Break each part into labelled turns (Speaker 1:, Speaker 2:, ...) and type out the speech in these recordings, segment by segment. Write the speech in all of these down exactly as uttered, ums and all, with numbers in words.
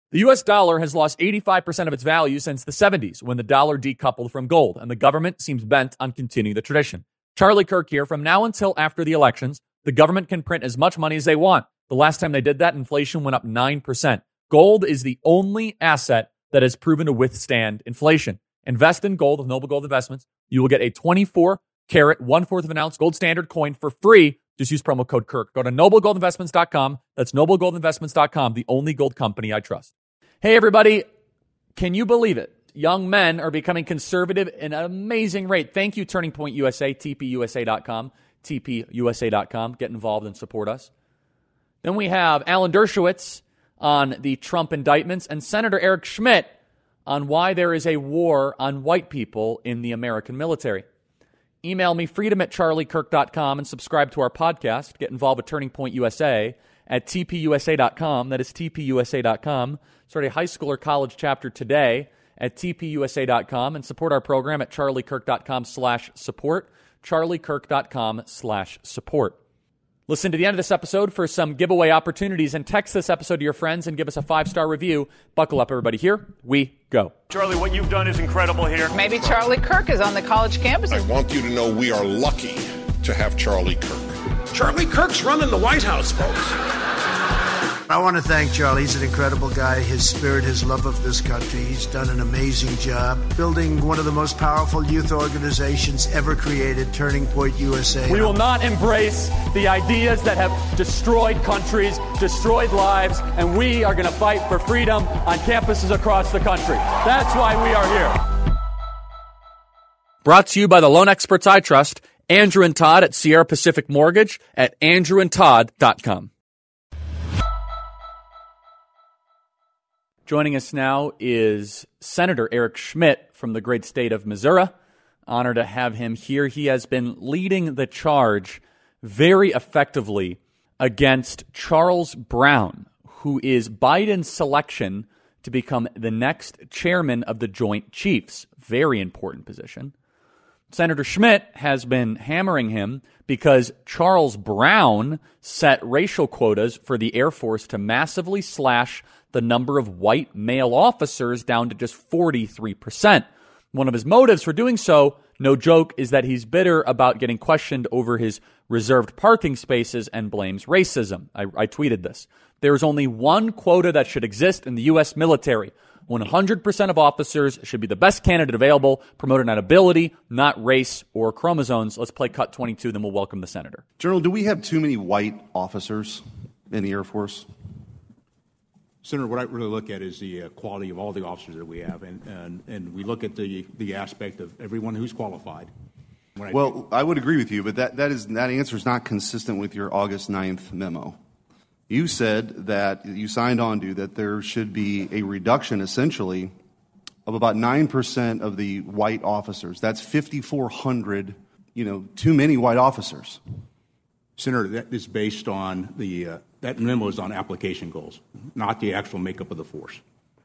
Speaker 1: The U S dollar has lost eighty-five percent of its value since the seventies, when the dollar decoupled from gold, and the government seems bent on continuing the tradition. Charlie Kirk here. From now until after the elections, the government can print as much money as they want. The last time they did that, inflation went up nine percent. Gold is the only asset that has proven to withstand inflation. Invest in gold with Noble Gold Investments. You will get a twenty-four carat, one-fourth of an ounce gold standard coin for free. Just use promo code Kirk. Go to noble gold investments dot com. That's noble gold investments dot com, the only gold company I trust. Hey, everybody. Can you believe it? Young men are becoming conservative at an amazing rate. Thank you, Turning Point U S A, T P U S A dot com, T P U S A dot com. Get involved and support us. Then we have Alan Dershowitz on the Trump indictments and Senator Eric Schmidt on why there is a war on white people in the American military. Email me, freedom at charlie kirk dot com, and subscribe to our podcast. Get involved with Turning Point U S A at T P U S A dot com. That is T P U S A dot com. Start a high school or college chapter today at T P U S A dot com, and support our program at charlie kirk dot com slash support, charlie kirk dot com slash support. Listen to the end of this episode for some giveaway opportunities, and text this episode to your friends and give us a five-star review. Buckle up, everybody. Here we go.
Speaker 2: Charlie, what you've done is incredible here.
Speaker 3: Maybe Charlie Kirk is on the college campus.
Speaker 4: I want you to know we are lucky to have Charlie Kirk.
Speaker 5: Charlie Kirk's running the White House, folks.
Speaker 6: I want to thank Charlie. He's an incredible guy. His spirit, his love of this country. He's done an amazing job building one of the most powerful youth organizations ever created, Turning Point U S A.
Speaker 1: We will not embrace the ideas that have destroyed countries, destroyed lives, and we are going to fight for freedom on campuses across the country. That's why we are here. Brought to you by the loan experts I trust, Andrew and Todd at Sierra Pacific Mortgage at andrew and todd dot com. Joining us now is Senator Eric Schmidt from the great state of Missouri. Honored to have him here. He has been leading the charge very effectively against Charles Brown, who is Biden's selection to become the next chairman of the Joint Chiefs. Very important position. Senator Schmidt has been hammering him because Charles Brown set racial quotas for the Air Force to massively slash the number of white male officers down to just forty-three percent. One of his motives for doing so, no joke, is that he's bitter about getting questioned over his reserved parking spaces and blames racism. I, I tweeted this. There is only one quota that should exist in the U S military. one hundred percent of officers should be the best candidate available, promoted on ability, not race or chromosomes. Let's play cut twenty-two, then we'll welcome the senator.
Speaker 7: General, do we have too many white officers in the Air Force?
Speaker 8: Senator, what I really look at is the uh, quality of all the officers that we have, and, and, and we look at the, the aspect of everyone who's qualified. When I
Speaker 7: well,
Speaker 8: think-
Speaker 7: I would agree with you, but that, that, is, that answer is not consistent with your August ninth memo. You said that you signed on to that there should be a reduction, essentially, of about nine percent of the white officers. That's fifty-four hundred, you know, too many white officers.
Speaker 8: Senator, that is based on the, uh, that memo is on application goals, not the actual makeup of the force.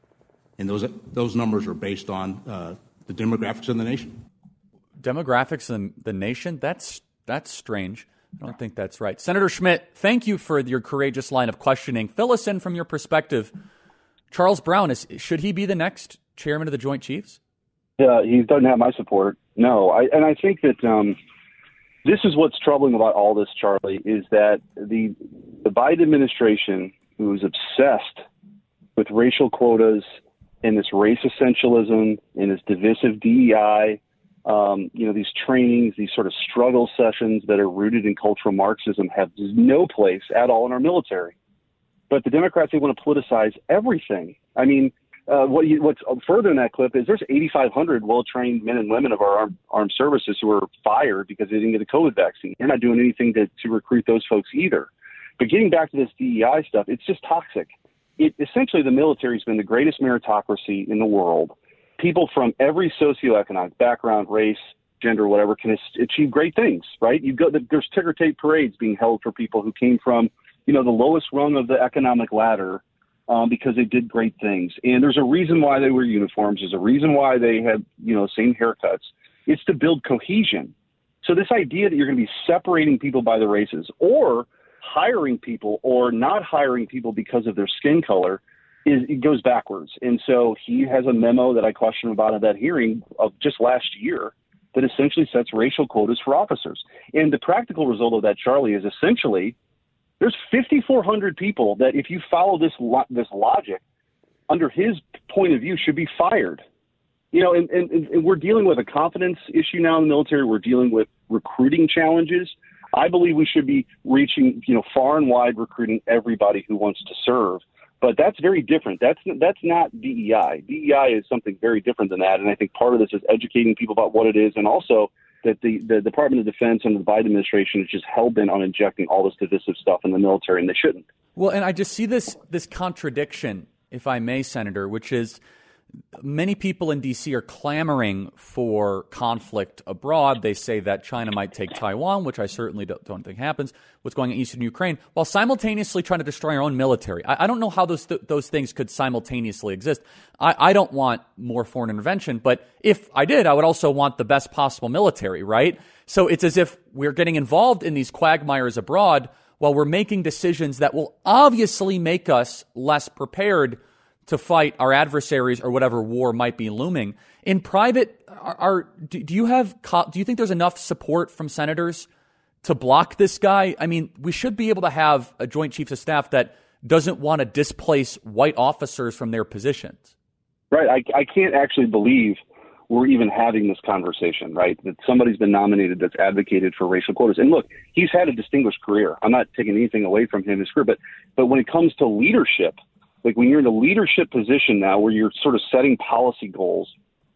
Speaker 8: And those, those numbers are based on uh, the demographics of the nation.
Speaker 1: Demographics in the nation? That's, that's strange. I don't think that's right. Senator Schmidt, thank you for your courageous line of questioning. Fill us in from your perspective. Charles Brown, is, should he be the next chairman of the Joint Chiefs?
Speaker 9: Uh, he doesn't have my support. No, I, and I think that um, this is what's troubling about all this, Charlie, is that the the Biden administration, who is obsessed with racial quotas and this race essentialism and this divisive D E I, um, you know, these trainings, these sort of struggle sessions that are rooted in cultural Marxism have no place at all in our military. But the Democrats, they want to politicize everything. I mean, Uh, what you, what's further in that clip is there's eighty-five hundred well-trained men and women of our armed, armed services who were fired because they didn't get a COVID vaccine. They're not doing anything to, to recruit those folks either. But getting back to this D E I stuff, it's just toxic. It, essentially, the military has been the greatest meritocracy in the world. People from every socioeconomic background, race, gender, whatever, can achieve great things, right? You've got the, there's ticker tape parades being held for people who came from, you know, the lowest rung of the economic ladder. Um, because they did great things. And there's a reason why they wear uniforms. There's a reason why they have, you know, same haircuts. It's to build cohesion. So this idea that you're going to be separating people by the races or hiring people or not hiring people because of their skin color is it goes backwards. And so he has a memo that I questioned about at that hearing of just last year that essentially sets racial quotas for officers. And the practical result of that, Charlie, is essentially there's fifty-four hundred people that, if you follow this lo- this logic, under his point of view, should be fired. You know, and, and, and we're dealing with a confidence issue now in the military. We're dealing with recruiting challenges. I believe we should be reaching, you know, far and wide, recruiting everybody who wants to serve. But that's very different. That's that's not D E I. D E I is something very different than that. And I think part of this is educating people about what it is, and also that the, the Department of Defense and the Biden administration is just hell-bent on injecting all this divisive stuff in the military, and they shouldn't.
Speaker 1: Well, and I just see this this contradiction, if I may, Senator, which is many people in D C are clamoring for conflict abroad. They say that China might take Taiwan, which I certainly don't, don't think happens, what's going on in eastern Ukraine, while simultaneously trying to destroy our own military. I, I don't know how those th- those things could simultaneously exist. I, I don't want more foreign intervention, but if I did, I would also want the best possible military, right? So it's as if we're getting involved in these quagmires abroad while we're making decisions that will obviously make us less prepared to fight our adversaries or whatever war might be looming. In private, are, are do, do you have do you think there's enough support from senators to block this guy? I mean, we should be able to have a Joint Chiefs of Staff that doesn't want to displace white officers from their positions.
Speaker 9: Right. I, I can't actually believe we're even having this conversation, right? That somebody's been nominated that's advocated for racial quotas. And look, he's had a distinguished career. I'm not taking anything away from him, his career, but but when it comes to leadership, like when you're in a leadership position now where you're sort of setting policy goals,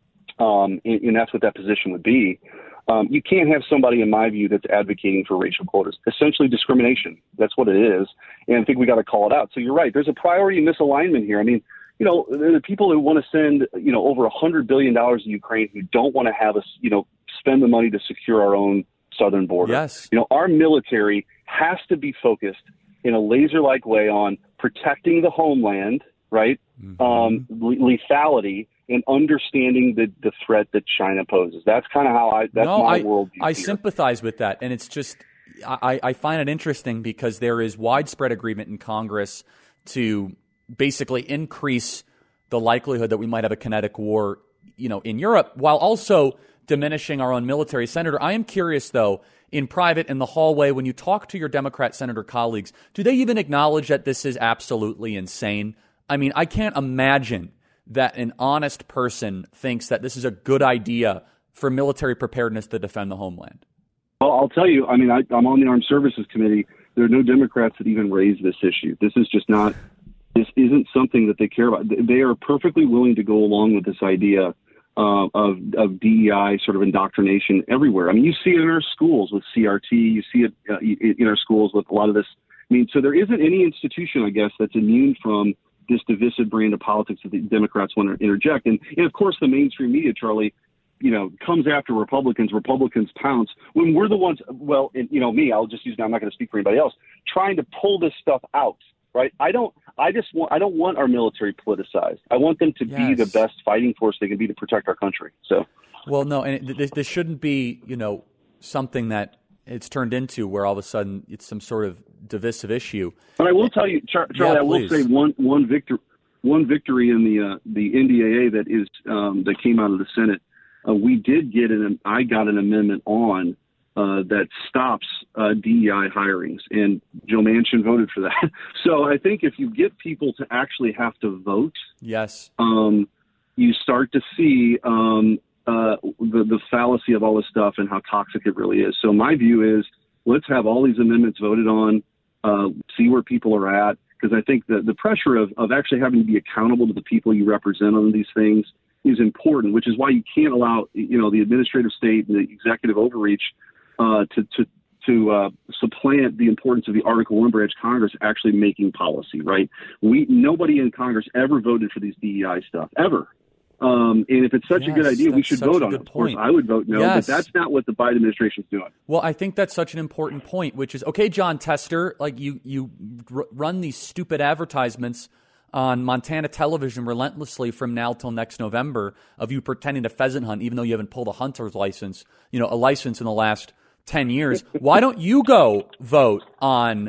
Speaker 9: um, and, and that's what that position would be, um, you can't have somebody, in my view, that's advocating for racial quotas. Essentially discrimination. That's what it is. And I think we got to call it out. So you're right. There's a priority misalignment here. I mean, you know, there are people who want to send, you know, over one hundred billion dollars to Ukraine who don't want to have us, you know, spend the money to secure our own southern border.
Speaker 1: Yes.
Speaker 9: You know, our military has to be focused in a laser-like way on protecting the homeland, right? Mm-hmm. Um, lethality, and understanding the, the threat that China poses. That's kind of how I, that's
Speaker 1: no,
Speaker 9: my
Speaker 1: I,
Speaker 9: worldview.
Speaker 1: I
Speaker 9: here.
Speaker 1: sympathize with that. And it's just, I, I find it interesting because there is widespread agreement in Congress to basically increase the likelihood that we might have a kinetic war, you know, in Europe, while also diminishing our own military. Senator, I am curious, though, in private, in the hallway, when you talk to your Democrat senator colleagues, do they even acknowledge that this is absolutely insane? I mean, I can't imagine that an honest person thinks that this is a good idea for military preparedness to defend the homeland.
Speaker 9: Well, I'll tell you, I mean, I, I'm on the Armed Services Committee. There are no Democrats that even raise this issue. This is just not, this isn't something that they care about. They are perfectly willing to go along with this idea Uh, of, of D E I sort of indoctrination everywhere. I mean, you see it in our schools with C R T. You see it uh, in our schools with a lot of this. I mean, so there isn't any institution, I guess, that's immune from this divisive brand of politics that the Democrats want to interject. And, and of course, the mainstream media, Charlie, you know, comes after Republicans. Republicans pounce when we're the ones, well, and, you know, me, I'll just use, I'm not going to speak for anybody else, trying to pull this stuff out. Right. I don't I just want I don't want our military politicized. I want them to
Speaker 1: yes.
Speaker 9: be the best fighting force they can be to protect our country. So,
Speaker 1: well, no, and it, this, this shouldn't be, you know, something that it's turned into where all of a sudden it's some sort of divisive issue.
Speaker 9: But I will tell you, Char- Charlie,
Speaker 1: yeah,
Speaker 9: I will say one one victory one victory in the uh, the N D A A that is um, that came out of the Senate. Uh, we did get an I got an amendment on. Uh, that stops uh, D E I hirings, and Joe Manchin voted for that. So I think if you get people to actually have to vote,
Speaker 1: yes,
Speaker 9: um, you start to see um, uh, the, the fallacy of all this stuff and how toxic it really is. So my view is let's have all these amendments voted on, uh, see where people are at, because I think that the pressure of, of actually having to be accountable to the people you represent on these things is important, which is why you can't allow, you know, the administrative state and the executive overreach Uh, to to to uh, supplant the importance of the Article One branch Congress actually making policy. Right? We nobody in Congress ever voted for these D E I stuff ever. Um, and if it's such
Speaker 1: yes,
Speaker 9: a good idea, we should vote on it. Of course, I would vote no,
Speaker 1: yes.
Speaker 9: but that's not what the Biden administration is doing.
Speaker 1: Well, I think that's such an important point, which is okay, John Tester. Like you you r- run these stupid advertisements on Montana television relentlessly from now till next November of you pretending to pheasant hunt, even though you haven't pulled a hunter's license. You know, a license in the last ten years. Why don't you go vote on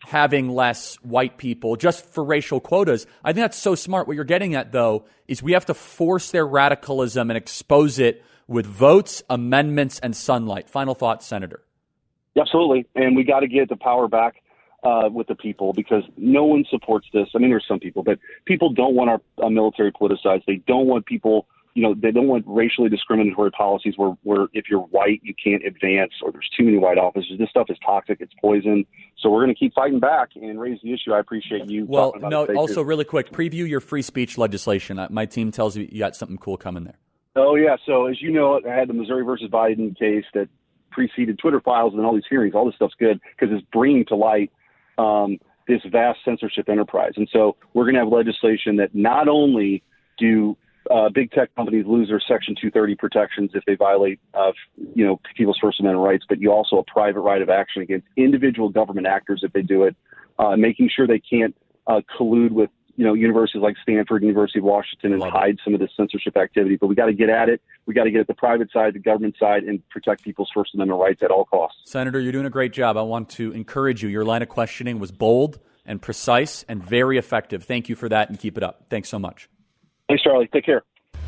Speaker 1: having less white people just for racial quotas. I think that's so smart. What you're getting at, though, is we have to force their radicalism and expose it with votes, amendments, and sunlight. Final thoughts, Senator.
Speaker 9: Absolutely. And we got to get the power back uh, with the people, because no one supports this. I mean, there's some people, but people don't want our uh, military politicized. They don't want people, you know, they don't want racially discriminatory policies where, where if you're white, you can't advance, or there's too many white officers. This stuff is toxic. It's poison. So we're going to keep fighting back and raise the issue. I appreciate you.
Speaker 1: Well,
Speaker 9: talking about
Speaker 1: no,
Speaker 9: it.
Speaker 1: also really quick, preview your free speech legislation. My team tells you you got something cool coming there.
Speaker 9: Oh, yeah. So as you know, I had the Missouri versus Biden case that preceded Twitter files and all these hearings. All this stuff's good because it's bringing to light um, this vast censorship enterprise. And so we're going to have legislation that not only do uh, big tech companies lose their Section two thirty protections if they violate, uh, you know, people's First Amendment rights, but you also a private right of action against individual government actors if they do it, uh, making sure they can't uh, collude with, you know, universities like Stanford, University of Washington, and hide some of this censorship activity. But we got to get at it. We got to get at the private side, the government side, and protect people's First Amendment rights at all costs.
Speaker 1: Senator, you're doing a great job. I want to encourage you. Your line of questioning was bold and precise and very effective. Thank you for that, and keep it up. Thanks so much.
Speaker 9: Thanks, Charlie. Take care.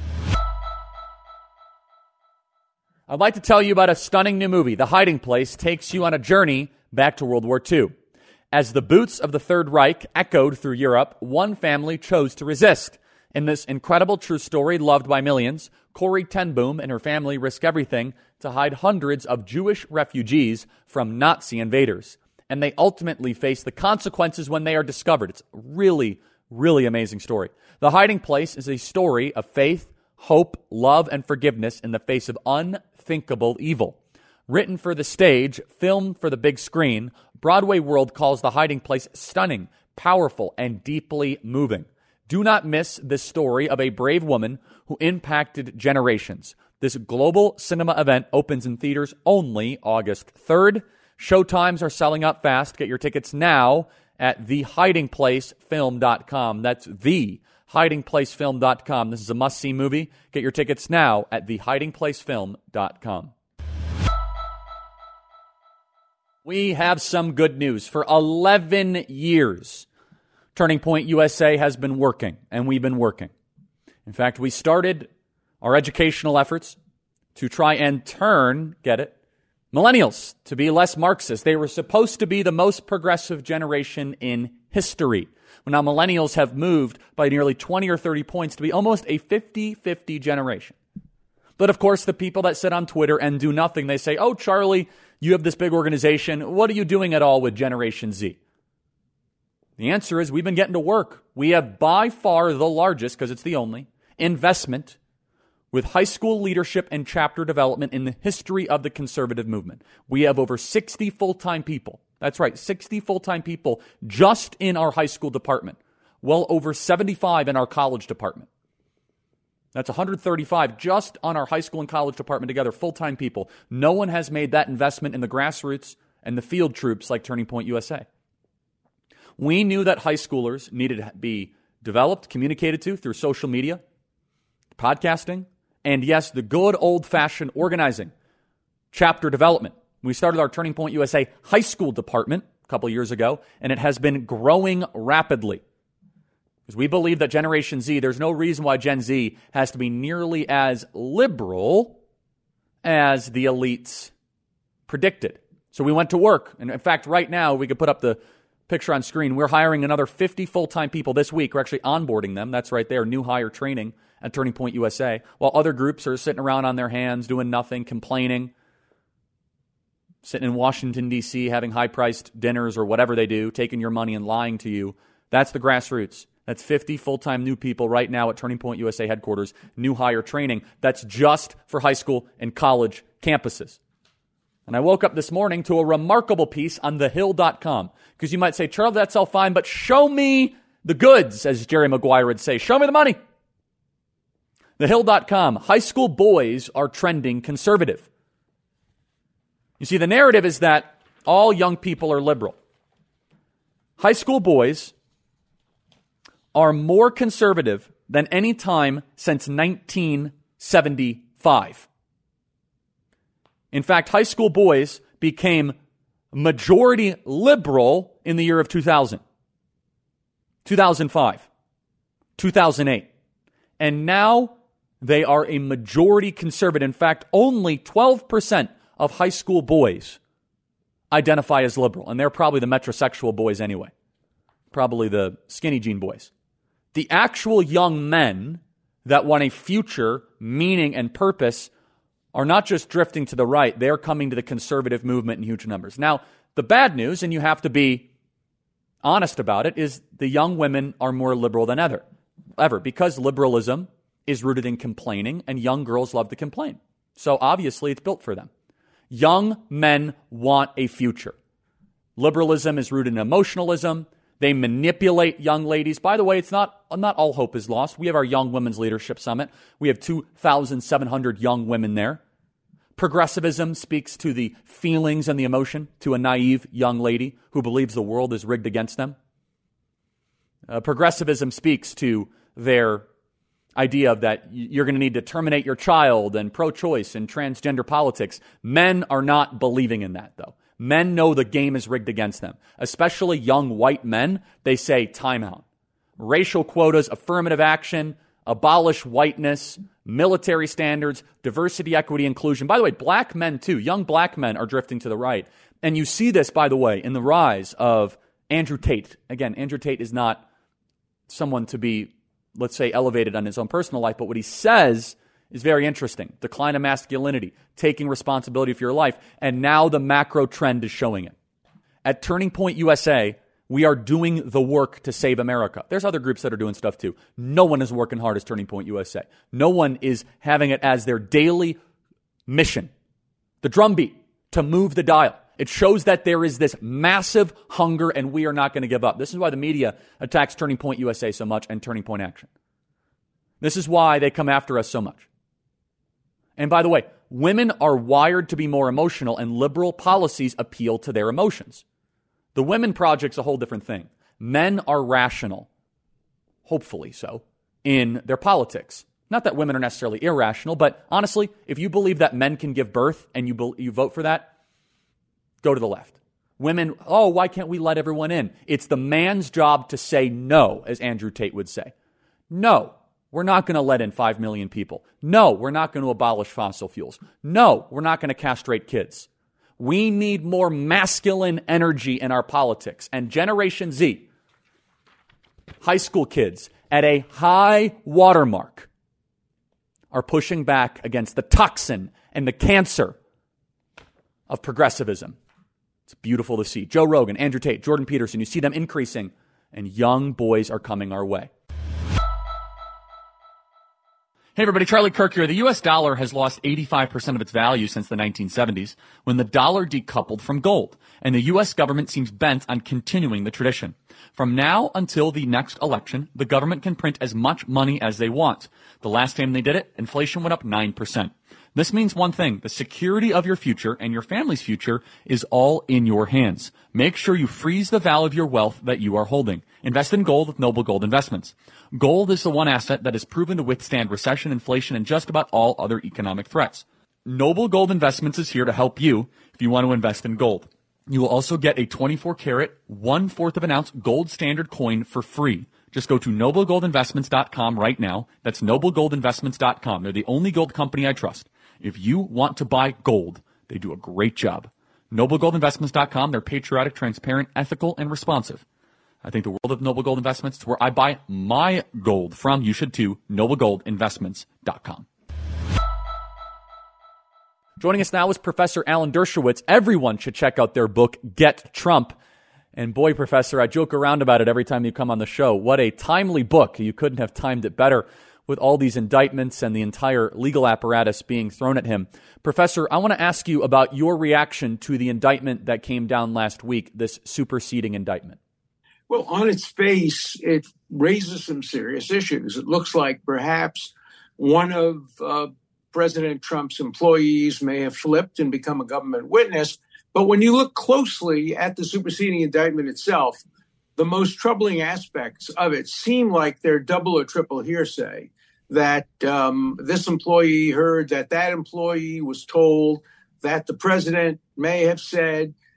Speaker 1: I'd like to tell you about a stunning new movie. The Hiding Place takes you on a journey back to World War Two. As the boots of the Third Reich echoed through Europe, one family chose to resist. In this incredible true story loved by millions, Corrie ten Boom and her family risk everything to hide hundreds of Jewish refugees from Nazi invaders. And they ultimately face the consequences when they are discovered. It's a really, really amazing story. The Hiding Place is a story of faith, hope, love, and forgiveness in the face of unthinkable evil. Written for the stage, filmed for the big screen, Broadway World calls The Hiding Place stunning, powerful, and deeply moving. Do not miss this story of a brave woman who impacted generations. This global cinema event opens in theaters only August third. Showtimes are selling up fast. Get your tickets now at the hiding place film dot com. That's the hiding place film dot com. This is a must-see movie. Get your tickets now at the hiding place film dot com. We have some good news. For eleven years, Turning Point U S A has been working, and we've been working. In fact, we started our educational efforts to try and turn, get it, millennials to be less Marxist. They were supposed to be the most progressive generation in history. Well, now millennials have moved by nearly twenty or thirty points to be almost a fifty-fifty generation. But of course, the people that sit on Twitter and do nothing, they say, oh, Charlie, you have this big organization. What are you doing at all with Generation Z? The answer is we've been getting to work. We have by far the largest, because it's the only, investment with high school leadership and chapter development in the history of the conservative movement. We have over sixty full-time people. That's right, sixty full-time people just in our high school department. Well over seventy-five in our college department. That's one hundred thirty-five just on our high school and college department together, full-time people. No one has made that investment in the grassroots and the field troops like Turning Point U S A. We knew that high schoolers needed to be developed, communicated to through social media, podcasting, and yes, the good old-fashioned organizing, chapter development. We started our Turning Point U S A high school department a couple years ago, and it has been growing rapidly. Because we believe that Generation Z, there's no reason why Gen Z has to be nearly as liberal as the elites predicted. So we went to work. And in fact, right now, we could put up the picture on screen. We're hiring another fifty full-time people this week. We're actually onboarding them. That's right there, new hire training at Turning Point U S A. While other groups are sitting around on their hands, doing nothing, complaining, sitting in Washington, D C, having high-priced dinners or whatever they do, taking your money and lying to you. That's the grassroots. That's fifty full-time new people right now at Turning Point U S A headquarters, new hire training. That's just for high school and college campuses. And I woke up this morning to a remarkable piece on the hill dot com. Because you might say, Charles, that's all fine, but show me the goods, as Jerry Maguire would say. Show me the money. the hill dot com, high school boys are trending conservative. You see, the narrative is that all young people are liberal. High school boys are more conservative than any time since nineteen seventy-five. In fact, high school boys became majority liberal in the year of two thousand, two thousand five, two thousand eight. And now they are a majority conservative. In fact, only twelve percent of high school boys identify as liberal. And they're probably the metrosexual boys anyway. Probably the skinny jean boys. The actual young men that want a future, meaning, and purpose are not just drifting to the right, they're coming to the conservative movement in huge numbers. Now, the bad news, and you have to be honest about it, is the young women are more liberal than ever. Ever, because liberalism is rooted in complaining, and young girls love to complain. So obviously it's built for them. Young men want a future. Liberalism is rooted in emotionalism. They manipulate young ladies. By the way, it's not, not all hope is lost. We have our Young Women's Leadership Summit. We have two thousand seven hundred young women there. Progressivism speaks to the feelings and the emotion to a naive young lady who believes the world is rigged against them. Uh, progressivism speaks to their idea of that you're going to need to terminate your child and pro-choice and transgender politics. Men are not believing in that, though. Men know the game is rigged against them, especially young white men. They say timeout. Racial quotas, affirmative action, abolish whiteness, military standards, diversity, equity, inclusion. By the way, black men too, young black men are drifting to the right. And you see this, by the way, in the rise of Andrew Tate. Again, Andrew Tate is not someone to be, let's say, elevated on his own personal life, but what he says is very interesting. Decline of masculinity, taking responsibility for your life, and now the macro trend is showing it. At Turning Point U S A, we are doing the work to save America. There's other groups that are doing stuff too. No one is working hard as Turning Point U S A. No one is having it as their daily mission, the drumbeat, to move the dial. It shows that there is this massive hunger and we are not going to give up. This is why the media attacks Turning Point U S A so much and Turning Point Action. This is why they come after us so much. And by the way, women are wired to be more emotional, and liberal policies appeal to their emotions. The Women Project's a whole different thing. Men are rational, hopefully so, in their politics. Not that women are necessarily irrational, but honestly, if you believe that men can give birth and you be, you vote for that, go to the left. Women, oh, why can't we let everyone in? It's the man's job to say no, as Andrew Tate would say. No. We're not going to let in five million people. No, we're not going to abolish fossil fuels. No, we're not going to castrate kids. We need more masculine energy in our politics. And Generation Z, high school kids, at a high watermark, are pushing back against the toxin and the cancer of progressivism. It's beautiful to see. Joe Rogan, Andrew Tate, Jordan Peterson, you see them increasing, and young boys are coming our way. Hey everybody, Charlie Kirk here. The U S dollar has lost eighty-five percent of its value since the nineteen seventies, when the dollar decoupled from gold, and the U S government seems bent on continuing the tradition. From now until the next election, the government can print as much money as they want. The last time they did it, inflation went up nine percent. This means one thing: the security of your future and your family's future is all in your hands. Make sure you freeze the value of your wealth that you are holding. Invest in gold with Noble Gold Investments. Gold is the one asset that is proven to withstand recession, inflation, and just about all other economic threats. Noble Gold Investments is here to help you if you want to invest in gold. You will also get a twenty-four karat, one-fourth of an ounce gold standard coin for free. Just go to noble gold investments dot com right now. That's noble gold investments dot com. They're the only gold company I trust. If you want to buy gold, they do a great job. noble gold investments dot com. They're patriotic, transparent, ethical, and responsive. I think the world of Noble Gold Investments is where I buy my gold from. You should too. noble gold investments dot com. Joining us now is Professor Alan Dershowitz. Everyone should check out their book, Get Trump. And boy, Professor, I joke around about it every time you come on the show. What a timely book. You couldn't have timed it better with all these indictments and the entire legal apparatus being thrown at him. Professor, I want to ask you about your reaction to the indictment that came down last week, this superseding indictment.
Speaker 10: Well, on its face, it raises some serious issues. It looks like perhaps one of uh, President Trump's employees may have flipped and become a government witness. But when you look closely at the superseding indictment itself, the most troubling aspects of it seem like they're double or triple hearsay, that um, this employee heard that that employee was told that the president may have said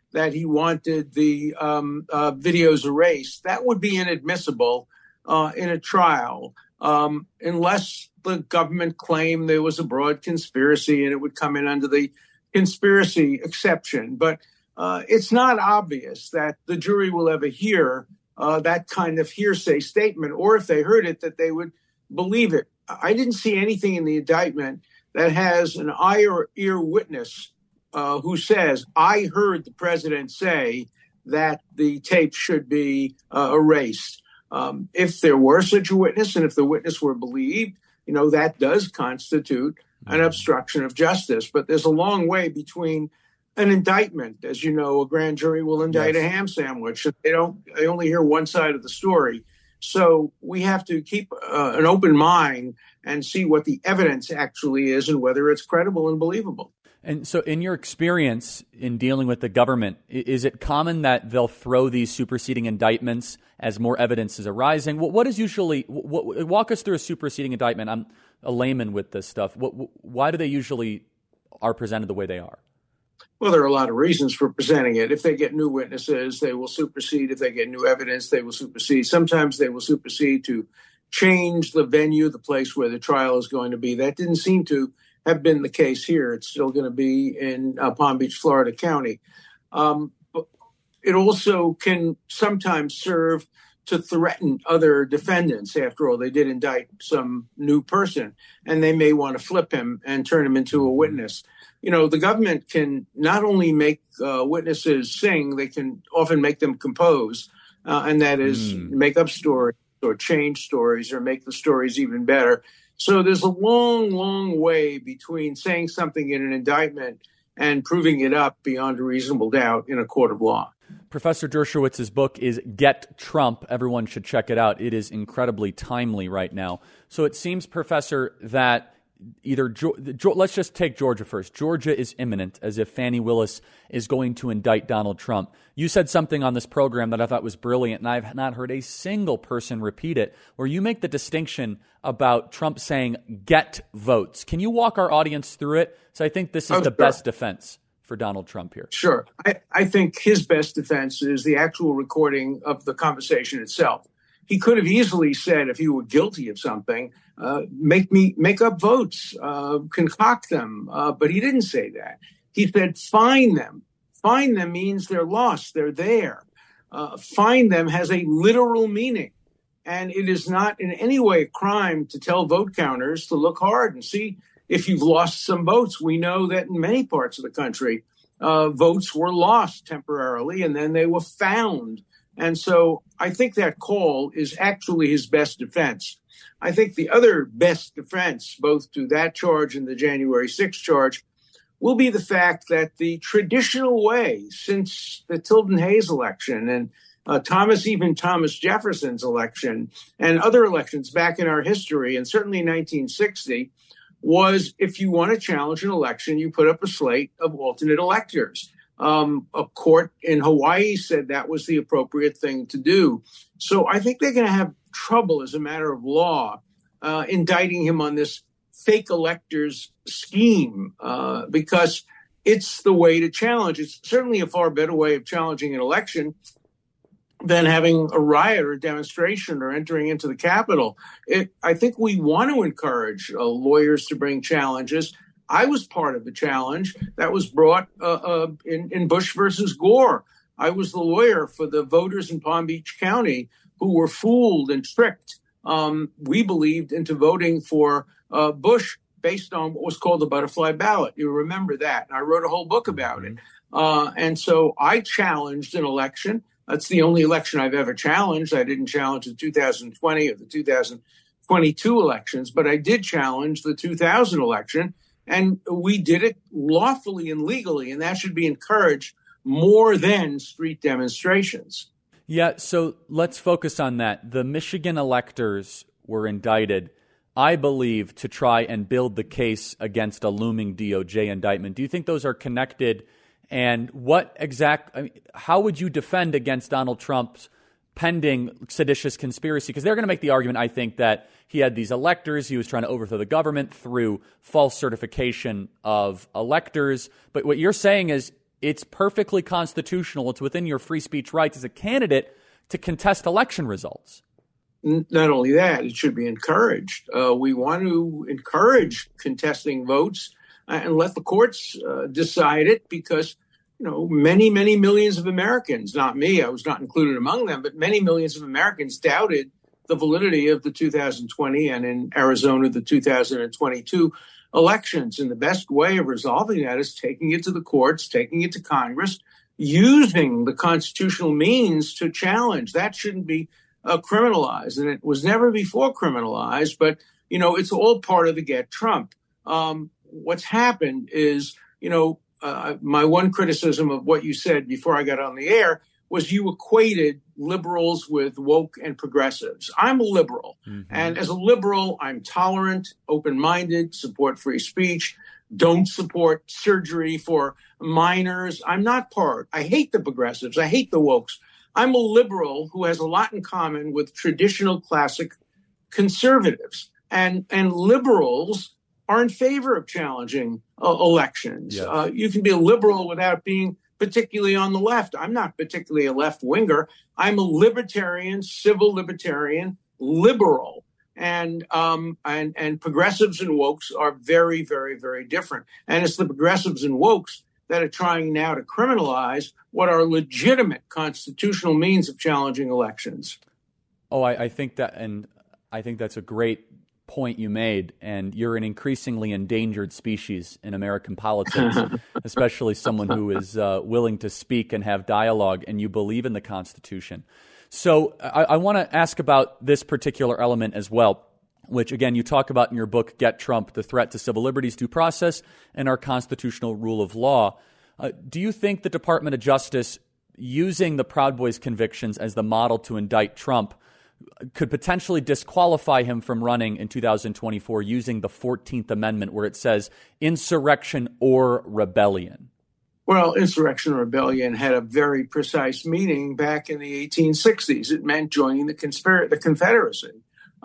Speaker 10: that he wanted the um, uh, videos erased. That would be inadmissible uh, in a trial um, unless the government claimed there was a broad conspiracy and it would come in under the conspiracy exception. But uh, it's not obvious that the jury will ever hear uh, that kind of hearsay statement, or if they heard it, that they would believe it. I didn't see anything in the indictment that has an eye or ear witness uh, who says, I heard the president say that the tape should be uh, erased. Um, if there were such a witness, and if the witness were believed, you know, that does constitute an obstruction of justice. But there's a long way between an indictment. As you know, a grand jury will indict yes. a ham sandwich. They don't, they only hear one side of the story. So we have to keep uh, an open mind and see what the evidence actually is and whether it's credible and believable.
Speaker 1: And so in your experience in dealing with the government, is it common that they'll throw these superseding indictments as more evidence is arising? What, what is usually, what, walk us through a superseding indictment. I'm a layman with this stuff. What, why do they usually are presented the way they are?
Speaker 10: Well, there are a lot of reasons for presenting it. If they get new witnesses, they will supersede. If they get new evidence, they will supersede. Sometimes they will supersede to change the venue, the place where the trial is going to be. That didn't seem to have been the case here. It's still going to be in uh, Palm Beach, Florida County. Um, but it also can sometimes serve to threaten other defendants. After all, they did indict some new person, and they may want to flip him and turn him into a witness. You know, the government can not only make uh, witnesses sing, they can often make them compose, uh, and that is mm. make up stories or change stories or make the stories even better. So there's a long, long way between saying something in an indictment and proving it up beyond a reasonable doubt in a court of law.
Speaker 1: Professor Dershowitz's book is Get Trump. Everyone should check it out. It is incredibly timely right now. So it seems, Professor, that either let's just take Georgia first. Georgia is imminent, as if Fani Willis is going to indict Donald Trump. You said something on this program that I thought was brilliant, and I've not heard a single person repeat it, where you make the distinction about Trump saying get votes. Can you walk our audience through it? So I think this is
Speaker 10: oh,
Speaker 1: the
Speaker 10: sure.
Speaker 1: best defense for Donald Trump here.
Speaker 10: Sure. I, I think his best defense is the actual recording of the conversation itself. He could have easily said, if he were guilty of something, uh, make me make up votes, uh, concoct them. Uh, but he didn't say that. He said, find them. Find them means they're lost. They're there. Uh, find them has a literal meaning. And it is not in any way a crime to tell vote counters to look hard and see if you've lost some votes. We know that in many parts of the country, uh, votes were lost temporarily and then they were found. And so I think that call is actually his best defense. I think the other best defense, both to that charge and the January sixth charge, will be the fact that the traditional way since the Tilden Hayes election and uh, Thomas, even Thomas Jefferson's election and other elections back in our history, and certainly nineteen sixty, was if you want to challenge an election, you put up a slate of alternate electors. Um, a court in Hawaii said that was the appropriate thing to do. So I think they're going to have trouble as a matter of law uh, indicting him on this fake electors scheme uh, because it's the way to challenge. It's certainly a far better way of challenging an election than having a riot or a demonstration or entering into the Capitol. It, I think we want to encourage uh, lawyers to bring challenges. I was part of the challenge that was brought uh, uh, in, in Bush versus Gore. I was the lawyer for the voters in Palm Beach County who were fooled and tricked, um, we believed, into voting for uh, Bush based on what was called the butterfly ballot. You remember that. And I wrote a whole book about it. Uh, and so I challenged an election. That's the only election I've ever challenged. I didn't challenge the two thousand twenty or the two thousand twenty-two elections, but I did challenge the two thousand election. And we did it lawfully and legally, and that should be encouraged more than street demonstrations.
Speaker 1: Yeah, so let's focus on that. The Michigan electors were indicted, I believe, to try and build the case against a looming D O J indictment. Do you think those are connected? And what exact, I mean, how would you defend against Donald Trump's pending seditious conspiracy? Because they're going to make the argument, I think, that he had these electors. He was trying to overthrow the government through false certification of electors. But what you're saying is it's perfectly constitutional. It's within your free speech rights as a candidate to contest election results.
Speaker 10: Not only that, it should be encouraged. Uh, we want to encourage contesting votes and let the courts uh, decide it because, you know, many, many millions of Americans, not me, I was not included among them, but many millions of Americans doubted the validity of the two thousand twenty and in Arizona, the two thousand twenty-two elections. And the best way of resolving that is taking it to the courts, taking it to Congress, using the constitutional means to challenge. That shouldn't be uh, criminalized. And it was never before criminalized, but, you know, it's all part of the Get Trump. Um, what's happened is, you know, uh, my one criticism of what you said before I got on the air was you equated liberals with woke and progressives. I'm a liberal. Mm-hmm. And as a liberal, I'm tolerant, open-minded, support free speech, don't support surgery for minors. I'm not part. I hate the progressives. I hate the wokes. I'm a liberal who has a lot in common with traditional classic conservatives. And, and liberals are in favor of challenging uh, elections. Yes. Uh, you can be a liberal without being particularly on the left. I'm not particularly a left winger. I'm a libertarian, civil libertarian, liberal. And um, and and progressives and wokes are very, very, very different. And it's the progressives and wokes that are trying now to criminalize what are legitimate constitutional means of challenging elections.
Speaker 1: Oh, I, I think that, and I think that's a great point you made. And you're an increasingly endangered species in American politics, especially someone who is uh, willing to speak and have dialogue, and you believe in the Constitution. So I, I want to ask about this particular element as well, which, again, you talk about in your book, Get Trump, the threat to civil liberties, due process, and our constitutional rule of law. Uh, do you think the Department of Justice, using the Proud Boys convictions as the model to indict Trump, could potentially disqualify him from running in two thousand twenty-four using the fourteenth Amendment, where it says insurrection or rebellion?
Speaker 10: Well, insurrection or rebellion had a very precise meaning back in the eighteen sixties. It meant joining the conspir- the Confederacy.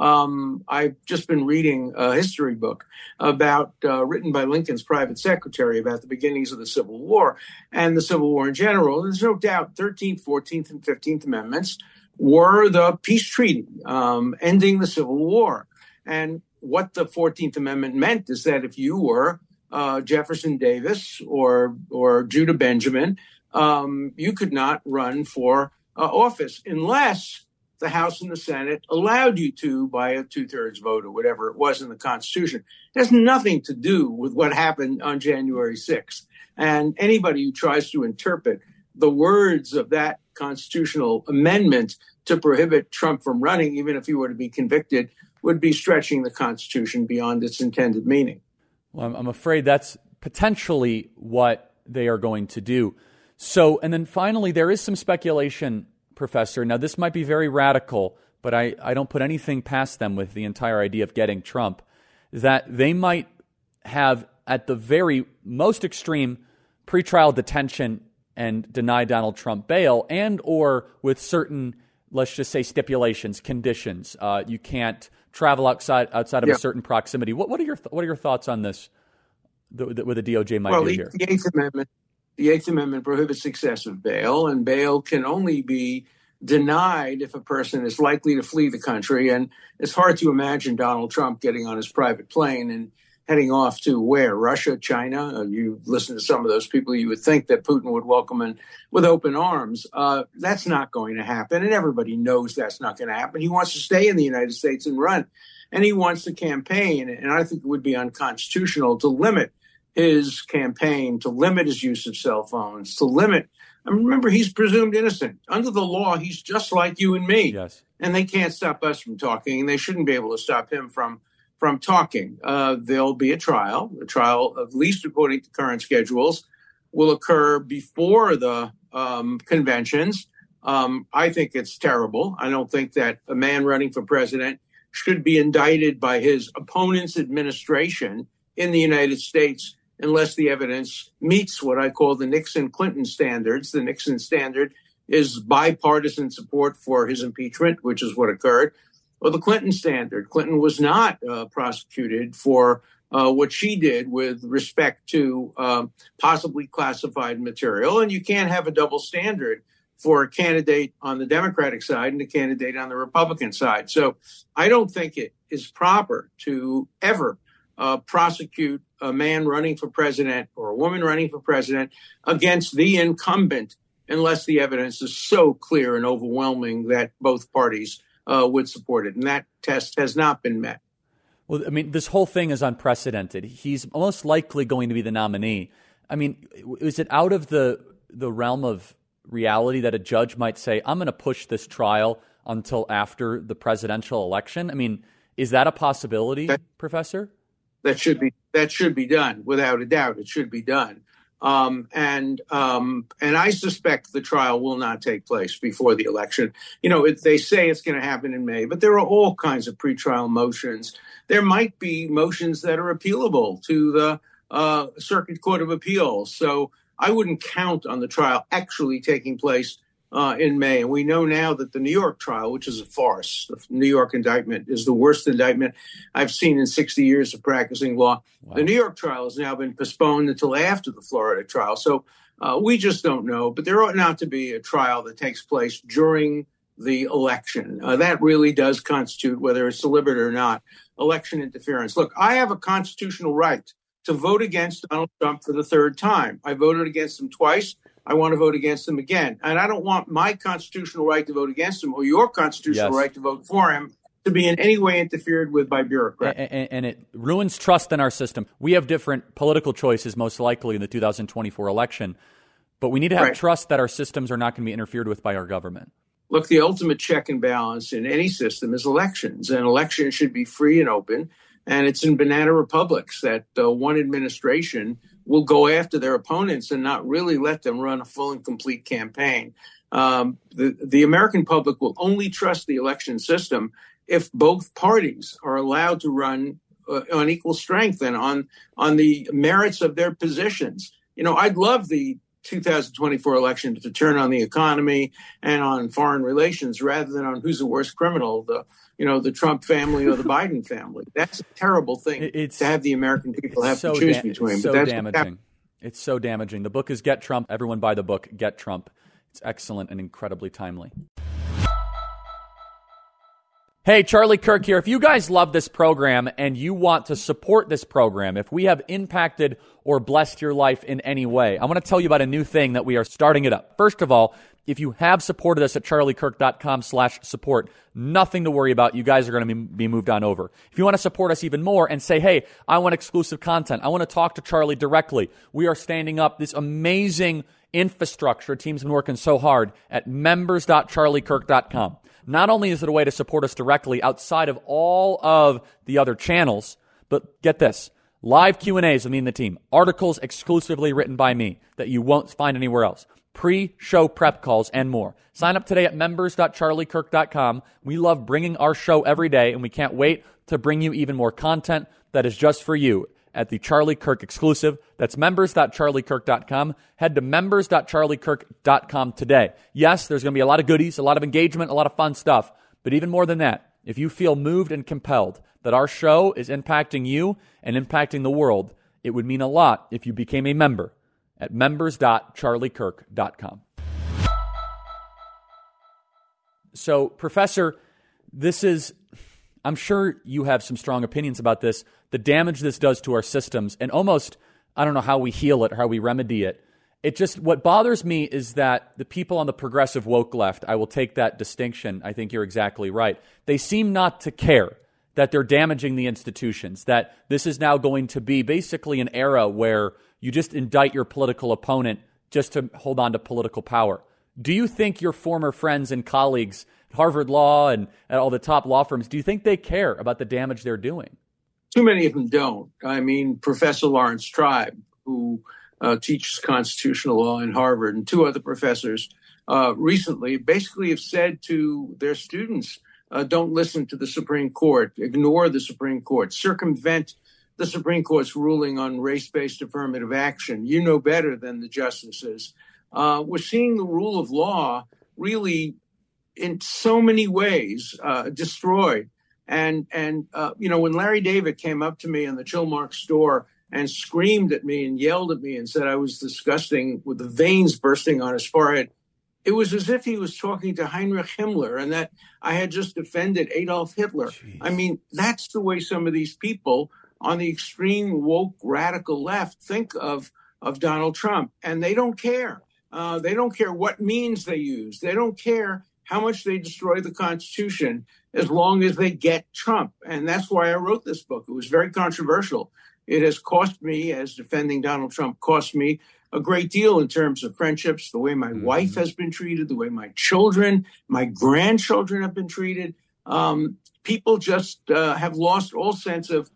Speaker 10: Um, I've just been reading a history book about uh, written by Lincoln's private secretary about the beginnings of the Civil War and the Civil War in general. There's no doubt thirteenth, fourteenth, and fifteenth Amendments were the peace treaty, um, ending the Civil War. And what the fourteenth Amendment meant is that if you were uh, Jefferson Davis or or Judah Benjamin, um, you could not run for uh, office unless the House and the Senate allowed you to by a two-thirds vote or whatever it was in the Constitution. It has nothing to do with what happened on January sixth. And anybody who tries to interpret the words of that constitutional amendment to prohibit Trump from running, even if he were to be convicted, would be stretching the Constitution beyond its intended meaning.
Speaker 1: Well, I'm afraid that's potentially what they are going to do. So, and then finally, there is some speculation, Professor. Now, this might be very radical, but I, I don't put anything past them with the entire idea of getting Trump, that they might have, at the very most extreme, pretrial detention and deny Donald Trump bail, and or with certain, let's just say, stipulations, conditions. Uh, you can't travel outside outside of yeah. a certain proximity. What what are your th- what are your thoughts on this? The, the, what the D O J might
Speaker 10: well,
Speaker 1: do
Speaker 10: the,
Speaker 1: here.
Speaker 10: The Eighth Amendment, the Eighth Amendment prohibits excessive bail, and bail can only be denied if a person is likely to flee the country. And it's hard to imagine Donald Trump getting on his private plane and heading off to where? Russia, China? Uh, you listen to some of those people, you would think that Putin would welcome him with open arms. Uh, that's not going to happen. And everybody knows that's not going to happen. He wants to stay in the United States and run. And he wants to campaign. And I think it would be unconstitutional to limit his campaign, to limit his use of cell phones, to limit. And remember, he's presumed innocent. Under the law, he's just like you and me.
Speaker 1: Yes.
Speaker 10: And they can't stop us from talking, and they shouldn't be able to stop him from from talking. Uh, there'll be a trial. The trial, at least according to current schedules, will occur before the um, conventions. Um, I think it's terrible. I don't think that a man running for president should be indicted by his opponent's administration in the United States unless the evidence meets what I call the Nixon-Clinton standards. The Nixon standard is bipartisan support for his impeachment, which is what occurred. Or the Clinton standard. Clinton was not uh, prosecuted for uh, what she did with respect to um, possibly classified material. And you can't have a double standard for a candidate on the Democratic side and a candidate on the Republican side. So I don't think it is proper to ever uh, prosecute a man running for president or a woman running for president against the incumbent unless the evidence is so clear and overwhelming that both parties uh, would support it. And that test has not been met.
Speaker 1: Well, I mean, this whole thing is unprecedented. He's most likely going to be the nominee. I mean, is it out of the the realm of reality that a judge might say, I'm going to push this trial until after the presidential election? I mean, is that a possibility, that, Professor?
Speaker 10: That should be that should be done, without a doubt. It should be done. Um, and um, and I suspect the trial will not take place before the election. You know, it, they say it's going to happen in May, but there are all kinds of pretrial motions. There might be motions that are appealable to the uh, Circuit Court of Appeals. So I wouldn't count on the trial actually taking place uh, in May. And we know now that the New York trial, which is a farce, the New York indictment is the worst indictment I've seen in sixty years of practicing law. Wow. The New York trial has now been postponed until after the Florida trial. So uh, we just don't know. But there ought not to be a trial that takes place during the election. Uh, that really does constitute, whether it's deliberate or not, election interference. Look, I have a constitutional right to vote against Donald Trump for the third time. I voted against him twice. I want to vote against him again. And I don't want my constitutional right to vote against him or your constitutional
Speaker 1: yes.
Speaker 10: right to vote for him to be in any way interfered with by bureaucrats.
Speaker 1: And, and, and it ruins trust in our system. We have different political choices, most likely in the two thousand twenty-four election, but we need to have
Speaker 10: right.
Speaker 1: trust that our systems are not going to be interfered with by our government.
Speaker 10: Look, the ultimate check and balance in any system is elections, and elections should be free and open. And it's in banana republics that uh, one administration will go after their opponents and not really let them run a full and complete campaign. Um, the, the American public will only trust the election system if both parties are allowed to run uh, on equal strength and on, on the merits of their positions. You know, I'd love the two thousand twenty-four election to turn on the economy and on foreign relations rather than on who's the worst criminal, the you know, the Trump family or the Biden family. That's a terrible thing it's, to have the American people have
Speaker 1: so
Speaker 10: to choose
Speaker 1: da-
Speaker 10: between.
Speaker 1: It's so
Speaker 10: but that's
Speaker 1: damaging. It's so damaging. The book is Get Trump. Everyone buy the book, Get Trump. It's excellent and incredibly timely. Hey, Charlie Kirk here. If you guys love this program and you want to support this program, if we have impacted or blessed your life in any way, I want to tell you about a new thing that we are starting it up. First of all, if you have supported us at charliekirk.com slash support, nothing to worry about. You guys are going to be moved on over. If you want to support us even more and say, hey, I want exclusive content, I want to talk to Charlie directly, we are standing up this amazing infrastructure. Team's been working so hard at members dot charlie kirk dot com. Not only is it a way to support us directly outside of all of the other channels, but get this, live Q and A's with me and the team, articles exclusively written by me that you won't find anywhere else, pre-show prep calls, and more. Sign up today at members dot charlie kirk dot com. We love bringing our show every day, and we can't wait to bring you even more content that is just for you at the Charlie Kirk exclusive. That's members dot charlie kirk dot com. Head to members dot charlie kirk dot com today. Yes, there's going to be a lot of goodies, a lot of engagement, a lot of fun stuff. But even more than that, if you feel moved and compelled that our show is impacting you and impacting the world, it would mean a lot if you became a member at members dot charlie kirk dot com. So, Professor, this is, I'm sure you have some strong opinions about this, the damage this does to our systems, and almost, I don't know how we heal it or how we remedy it. It just, what bothers me is that the people on the progressive woke left, I will take that distinction, I think you're exactly right, they seem not to care that they're damaging the institutions, that this is now going to be basically an era where you just indict your political opponent just to hold on to political power. Do you think your former friends and colleagues at Harvard Law and at all the top law firms, do you think they care about the damage they're doing?
Speaker 10: Too many of them don't. I mean, Professor Lawrence Tribe, who uh, teaches constitutional law in Harvard, and two other professors uh, recently basically have said to their students, uh, don't listen to the Supreme Court, ignore the Supreme Court, circumvent the Supreme Court's ruling on race-based affirmative action. You know better than the justices. Uh, we're seeing the rule of law really in so many ways uh, destroyed And, and uh, you know, when Larry David came up to me in the Chilmark store and screamed at me and yelled at me and said I was disgusting with the veins bursting on his forehead, it was as if he was talking to Heinrich Himmler and that I had just defended Adolf Hitler. Jeez. I mean, that's the way some of these people on the extreme woke radical left think of, of Donald Trump. And they don't care. Uh, they don't care what means they use. They don't care how much they destroy the Constitution as long as they get Trump. And that's why I wrote this book. It was very controversial. It has cost me, as defending Donald Trump, cost me a great deal in terms of friendships, the way my mm-hmm. wife has been treated, the way my children, my grandchildren have been treated. Um, people just uh, have lost all sense of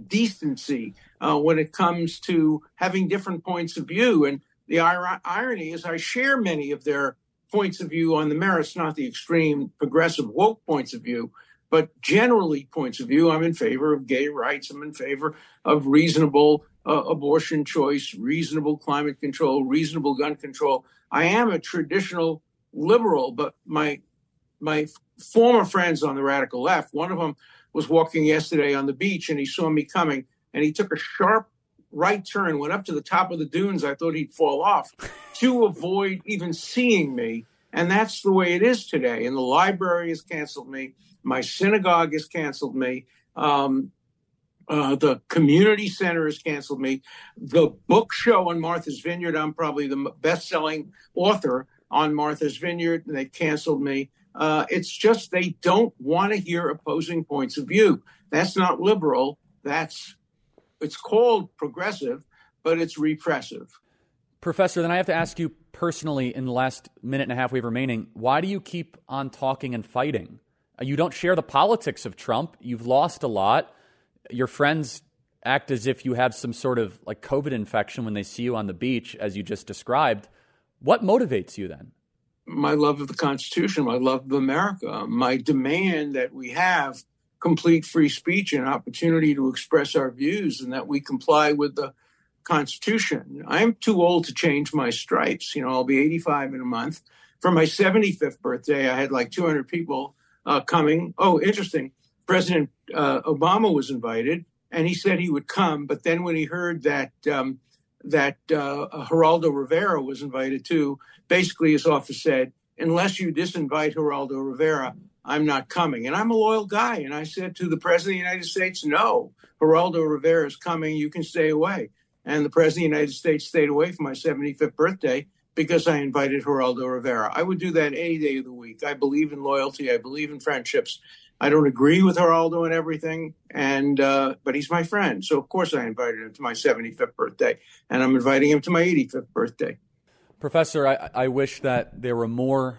Speaker 10: decency uh, when it comes to having different points of view. And the ir- irony is I share many of their points of view on the merits, not the extreme progressive woke points of view, but generally points of view. I'm in favor of gay rights. I'm in favor of reasonable uh, abortion choice, reasonable climate control, reasonable gun control. I am a traditional liberal, but my my former friends on the radical left, one of them was walking yesterday on the beach and he saw me coming and he took a sharp right turn, went up to the top of the dunes. I thought he'd fall off to avoid even seeing me. And that's the way it is today. And the library has canceled me. My synagogue has canceled me. Um, uh, the community center has canceled me. The book show on Martha's Vineyard, I'm probably the best-selling author on Martha's Vineyard, and they canceled me. Uh, it's just they don't want to hear opposing points of view. That's not liberal. That's It's called progressive, but it's repressive.
Speaker 1: Professor, then I have to ask you personally, in the last minute and a half we have remaining, why do you keep on talking and fighting? You don't share the politics of Trump. You've lost a lot. Your friends act as if you have some sort of like COVID infection when they see you on the beach, as you just described. What motivates you then?
Speaker 10: My love of the Constitution, my love of America, my demand that we have complete free speech and opportunity to express our views and that we comply with the Constitution. I'm too old to change my stripes. You know, I'll be eighty-five in a month. For my seventy-fifth birthday, I had like two hundred people uh, coming. Oh, interesting. President uh, Obama was invited and he said he would come. But then when he heard that um, that uh, Geraldo Rivera was invited too, basically his office said, unless you disinvite Geraldo Rivera, I'm not coming. And I'm a loyal guy. And I said to the president of the United States, no, Geraldo Rivera is coming. You can stay away. And the president of the United States stayed away for my seventy-fifth birthday because I invited Geraldo Rivera. I would do that any day of the week. I believe in loyalty. I believe in friendships. I don't agree with Geraldo and everything, and uh, but he's my friend. So, of course, I invited him to my seventy-fifth birthday, and I'm inviting him to my eighty-fifth birthday.
Speaker 1: Professor, I, I wish that there were more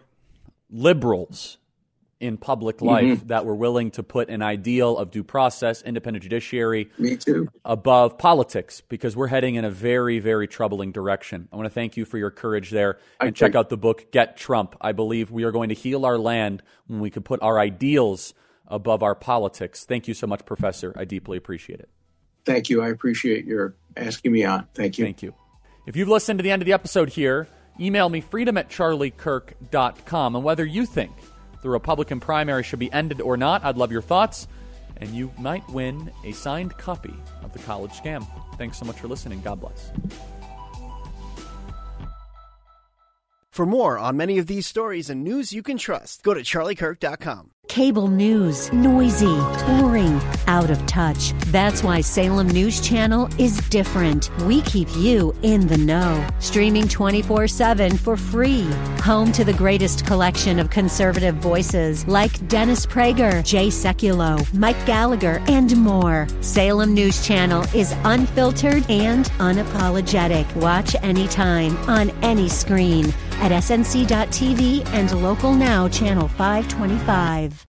Speaker 1: liberals in public life mm-hmm. that were willing to put an ideal of due process, independent judiciary
Speaker 10: Me too.
Speaker 1: above politics, because we're heading in a very, very troubling direction. I want to thank you for your courage there and I check think- out the book, Get Trump. I believe we are going to heal our land when we can put our ideals above our politics. Thank you so much, Professor. I deeply appreciate it.
Speaker 10: Thank you. I appreciate your asking me on. Thank you.
Speaker 1: Thank you. If you've listened to the end of the episode here, email me freedom at charlie kirk dot com. And whether you think the Republican primary should be ended or not, I'd love your thoughts, and you might win a signed copy of The College Scam. Thanks so much for listening. God bless.
Speaker 11: For more on many of these stories and news you can trust, go to charlie kirk dot com.
Speaker 12: Cable news, noisy, boring, out of touch. That's why Salem News Channel is different. We keep you in the know. Streaming twenty-four seven for free. Home to the greatest collection of conservative voices like Dennis Prager, Jay Sekulow, Mike Gallagher, and more. Salem News Channel is unfiltered and unapologetic. Watch anytime, on any screen, at S N C dot T V and Local Now Channel five twenty-five.